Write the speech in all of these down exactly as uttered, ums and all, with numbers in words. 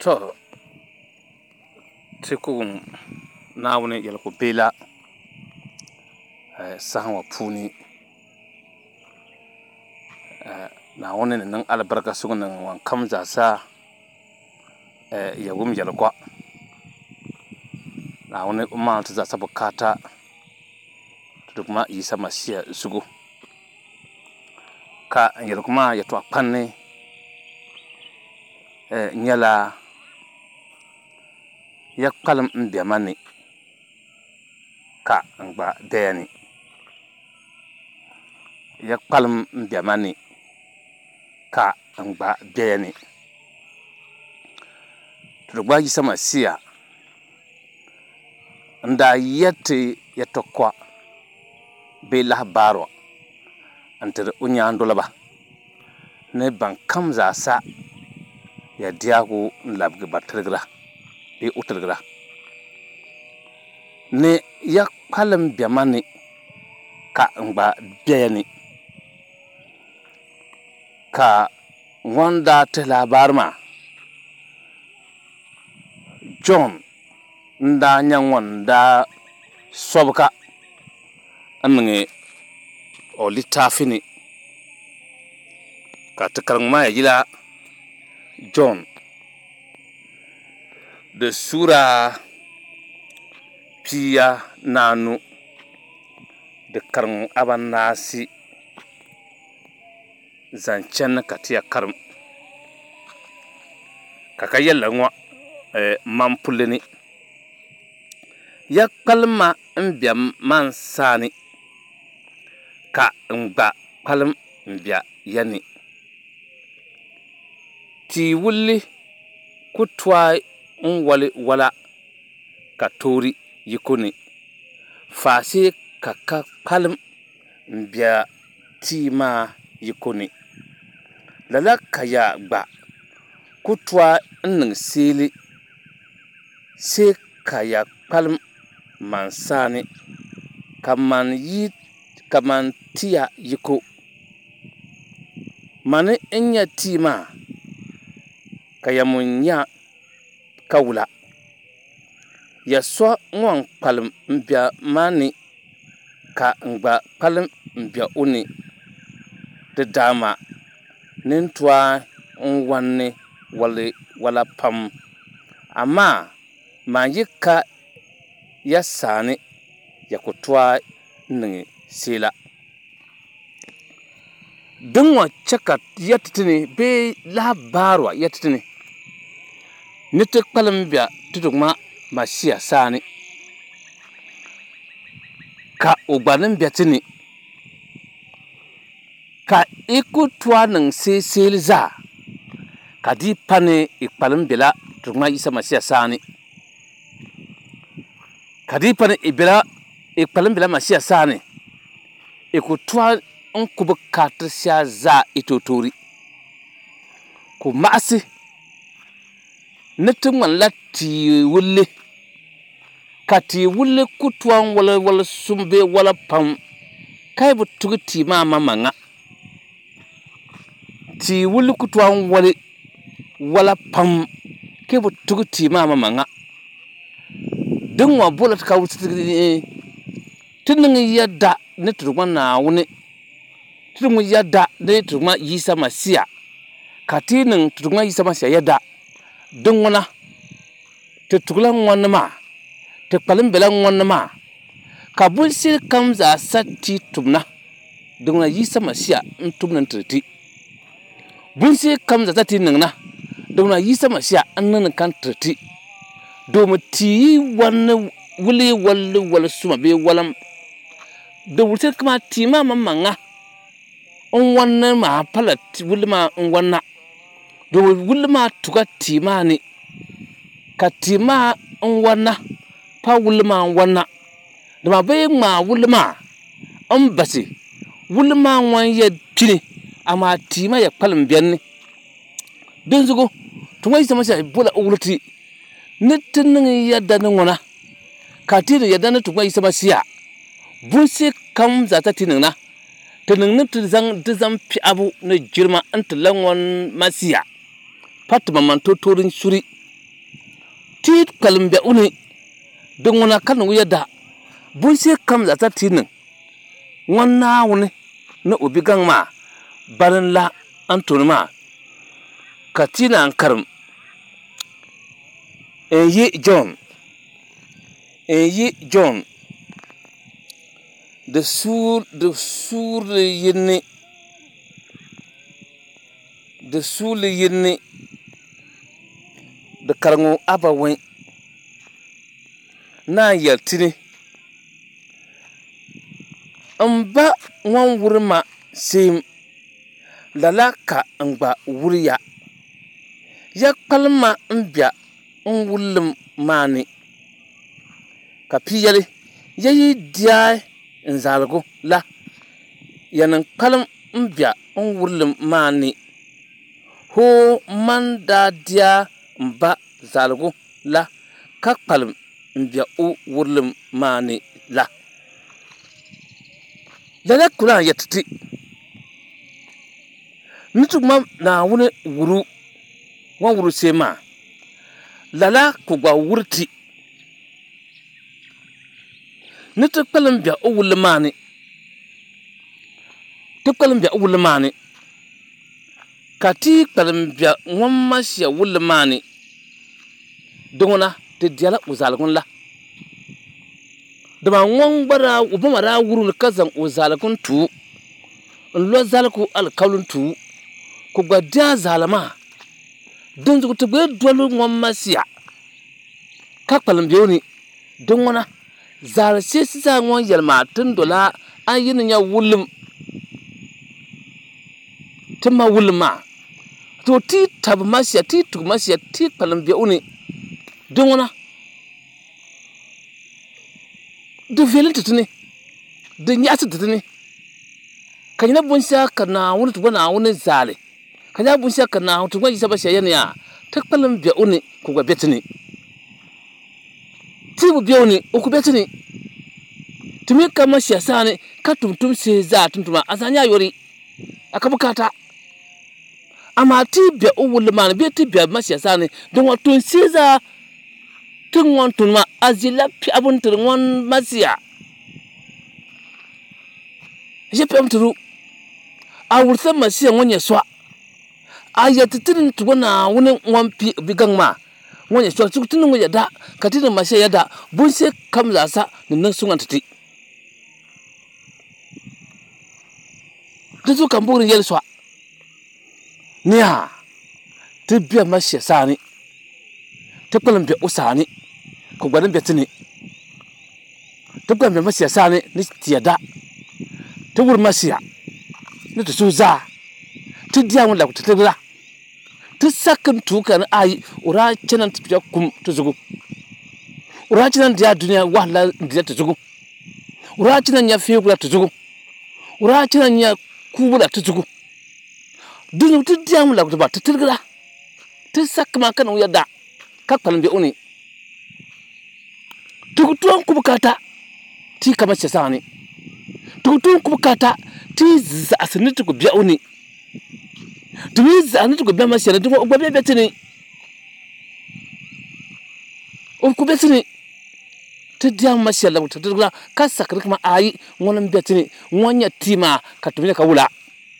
To tikugum naawuni yɛligu beela sahan wa puuni naawuni ni niŋ alibarika sugu niŋ ŋun kam zaasa ya wum yɛligɔ naawuni o maani ti zaasa bukaata ti di kuma Yisa Masiya zugu ka yɛligu maa yɛltɔɣa kpanni nyɛla ya kpalim n bɛ ma ni ka n gba daya ni ya kpalim n bɛ ma ni ka n gba daya ni ti di gba Yisa Masiya n daa yɛriti yɛltɔɣa bee lahabaro n tiri o nyaandoliba ni ban kam zaasa ya diɛhigu n labigi ba tiligira bee o tiligira ni ya kpalim bɛ ma ni ka n gba bɛya ni ka ŋun daa tihi lahabari maa John n daa nyɛ ŋun daa sobika n niŋ o litaafi ni ka ti kariŋ maa ya yila John di sura pia naanu di kariŋ abanaasi zaŋ chɛni ka ti ya karim ka ka yɛlli ŋɔ man pulli ni ya kpalima n bɛ man saani ka n gba kpalim n bɛ ya ni tia wulli ku tɔi n wali wala ka toori yiko ni faasi ka ka kpalim n bɛ tia maa yiko ni lala ka ya gba ku tɔi n niŋ seeli see ka ya kpalim man saani ka man yi ka man tia yiko mani n nyɛ tia maa ka ya mun nya ka wula ya so ŋun kpalim n bɛ maa ni ka n gba kpalim n bɛ o ni di daama nin tɔi n wani wali wala pam amaa maa yi ka ya saani ya ku tɔi n niŋ seela din ŋɔ chɛ ka yɛti ti ni bee lahabaro yɛti ti ni ni ti kpalim bɛ ti di ŋma Masiya saani ka o gba nin bɛ ti ni ka i ku tɔi niŋ seeseeli zaa ka di pa ni i kpalim bɛla ti di ŋma Yisa Masiya saani ka di pa ni i bɛla i kpalim bɛla Masiya saani i ku tɔi n ku bi kariti shɛli zaa i tooi ku maɣasi ni ti ŋmanila tia wulli ka tia wulli ku tɔi n wali wali sum bee wala pam ka yi bi tugi tia maa maŋmaŋa tia wulli ku tɔi n wali wala pam ka yi bi tugi tia maa maŋmaŋa din ŋɔ bola ti ka ti niŋ yɛda ni ti di ŋma Naawuni ti di ŋma yɛda ni ti di ŋma Yisa Masiya ka ti niŋ ti di ŋma Yisa Masiya yɛda din ŋuna ti tugila ŋɔni maa ti kpalim bɛla ŋɔni maa ka bunshɛli kam zaasa ti tumna di ŋuna Yisa Masiya n tum ni ti ti bunshɛli kam zaasa ti niŋna di ŋuna Yisa Masiya n niŋ ni kan ti ti domi tia wani wuli wali wali suma bee walam di wuli shɛli kama tia maa maŋmaŋa n wani maa pala wuli maa n wana do wuli maa tuga tia maa ni ka tia maa n wana pa wuli maa n wana dama bee ŋmaa wuli maa n basi wuli maa ŋwan yɛ pini amaa tia maa ya kpalim bɛni din zugu ti ŋma Yisa Masiya bola o wuli ti ni ti niŋ yɛda ni ŋuna ka ti niŋ yɛda ni ti ŋma Yisa Masiya bunshɛli kam zaasa ti niŋna ti niŋ ni ti zaŋ di zaŋ piɛɣu ni jirima n ti la ŋɔni Masiya pa ti maŋmaŋ totori suri ti kalimbe uni dungona kan wiya da bun sai kam za ta tinin wannan wuni na ubi gang ma barin la an ma katina an karim en yi John en yi John da sur da sur yinni da sur yinni da karango abawen na yaltini an ba wan wurma sim lalaka an ba wuriya ya kalma an biya an wullum mani ka piyale yayi diya in zalgo la yanan kalam an biya an wullum mani ho man da diya ba zalgo la ka kalam an biya u wullum mani la lala kula yatti nituma na wuni wuru wan wuru sema lala ku gwa wurti nitu kalam biya u wullum mani tu kalam biya u wullum mani kati kalam biya wan masya wullum mani dongona te diala uzalgun la dama wan bara ubama ra wuru kazan uzalgun tu lo zalku alkaulun tu ku gwadda zalama don zuku tugwe dole wan masya ka kalam biyo ni don wana zal sai sa wan yalma tun dola ayin ya wullum tuma wulluma to ti tab masya ti tu masya ti kalam biyo ni don wana du velin tutuni du nyasi tutuni kanyina bunsa kana wuni tu na wuni zale kanya bunsa kana tu gwa yisaba shayani ya takpalam biya uni ku gwa betini tibu biya uni ku betini tumi kama siyasane ka tumtum se za tumtuma asanya yori akabukata ama ti biya uwul man biya ti biya masiyasane don watun se za tun wantun ma azila pi abun tur wan masiya je pem turu a wursa masiya wanya swa ayatitin tugona wani wan pi bigang ma wanya swa tukutun wanya da katin masiya yada bun se kam za sa nan sungan tati dazu kan burin yel swa niya ti biya masiya sani ta kwalan biya usani ko gwanin biya tini ta kwalan biya masiya sani ni tiyada ta wur masiya ni ta suza ta diya wani lakuta ta gira ta sakin tuka na ayi ura canan ta fiya kum ta zugu ura canan diya duniya wahala diya ta zugu ura canan ya fiye kula ta zugu ura canan ya kubula ta zugu duniya ta diya wani lakuta ba ta tirgira ta sakama kan wuya da kakpalan biya uni tukutuwan kubukata ti kama sani tukutuwan kubukata ti za asini tuku biya uni tumi za asini tuku biya masiyana tuku ugba biya biya tini ugba biya tini ti diya masiyana lagu tatirgula ka sakari kama ayi ngwanan biya tini ngwanya tima ka tumina ka wula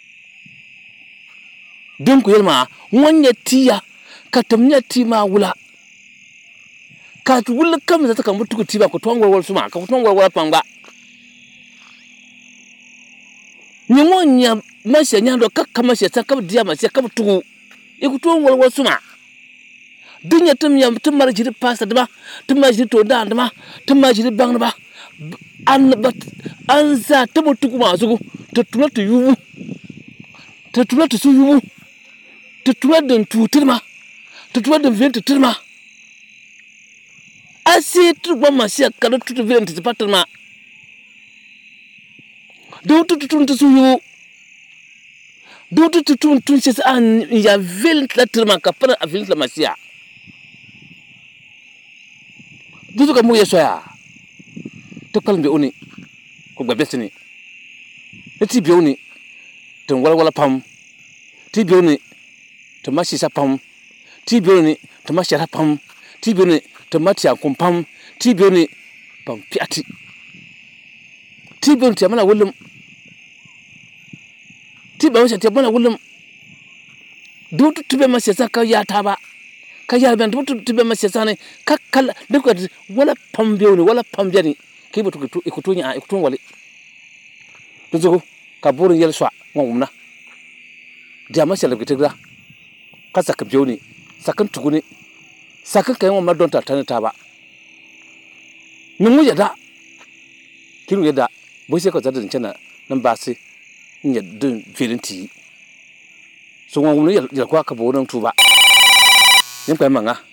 don ku yelma ngwanya tiya ka tumina tima wula ka tu wul kam za ta kan mutu tiba ko tongol wol suma ka tongol wol panga ni wonya masya nyando ka kama sya ka dia masya ka tu e ku tongol wol suma dunya tum yam tum mar jiri pasta dama tum mar jiri to da dama tum mar jiri bang dama an bat an za ta mutu kuma zugu ta tula tu yubu ta tula tu su yubu ta tula dan tutirma ta tula dan vent tirma asi tu ba masia kada tu tu vile ntipata ma do tu tu tu su yu do tu tu tu tu se an ya vile la ma ka para vile la masia do tu ka mu yeso ya to kalmbe uni ko gba betini eti bi uni to wala wala pam ti bi uni to mashi sa pam ti bi uni to mashi ra pam ti bi ni ti mati an kum pam ti bi ni pam piati ti bi ti mana wulum ti ba wasa ti mana wulum du tu be masesa ka ya ta ba ka ya ben du tu be masesa ne ka kala de ko wala pam bi ni wala pam jani ki bu tu ku tu nya ku tu wale to zo ka burin yel swa ngumna jama sele gitigra ka sak bioni sakan tuguni sakan kai mo madon ta tani ta ba min mu yada kinu yada bo sai ko zadin cana nan ba sai nya dun filinti so ngumna yel kwa ka bo nan tuba yin kai manga